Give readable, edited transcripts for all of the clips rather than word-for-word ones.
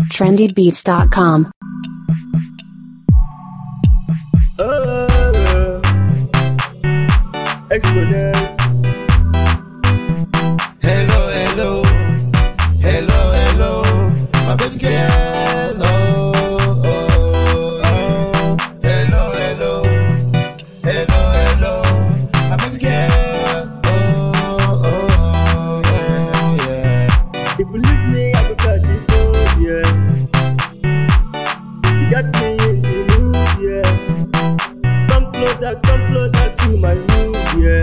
trendybeats.com. Exponent. Hello, hello, hello, hello, my baby girl. Oh, oh, oh. Hello, hello, hello, hello, my baby girl. Oh, oh, oh, yeah. If you leave me, I go catch it, oh, yeah. You got me in the mood, yeah. Come closer to my room, yeah.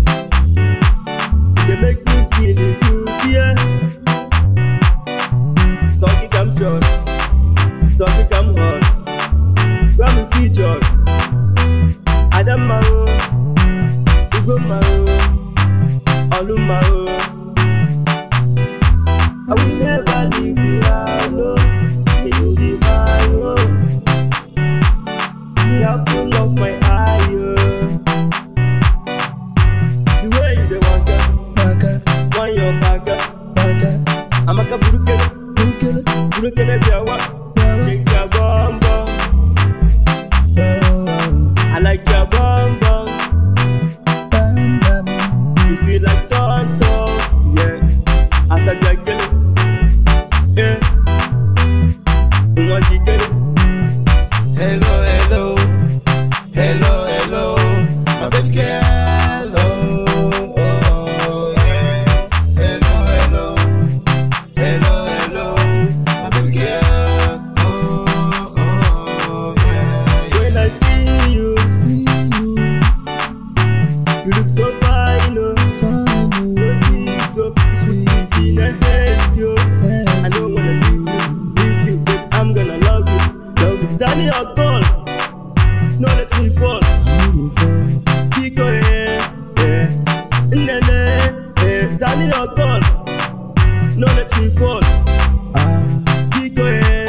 They make me feel it good, yeah. Suck it, I'm John. Suck it, I'm hot. Where me featured? Adam my own. You go my own. All of my own. I will never leave you alone. You be my own. The apple of my eye, yeah. The way you dey waka, want your baga. Amaka burukele biawa. Shake your bum bum. I like your bum bum. You feel like tonto, yeah. As I get it, yeah. Want you get it? Hello, hello, hello, hello, my baby girl. Oh, oh, yeah. Hello, hello, hello, hello, my baby girl. Oh, oh, yeah. When I see you, you look so fine, oh. So sweet, oh. Sweet in a haste, yo. I don't wanna leave you, but I'm gonna love you. Zani or call, no let me fall. Pico, Zani or call, no let me fall. Pico,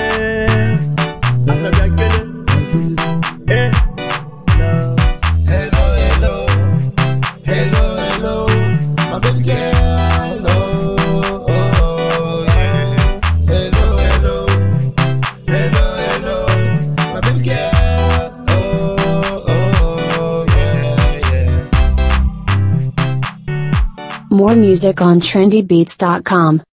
as I get it, no. Hello, hello, hello, hello, my baby girl. Oh, oh, yeah. Hello, hello, hello, hello, my baby girl. Oh, oh, yeah, yeah. More music on trendybeats.com.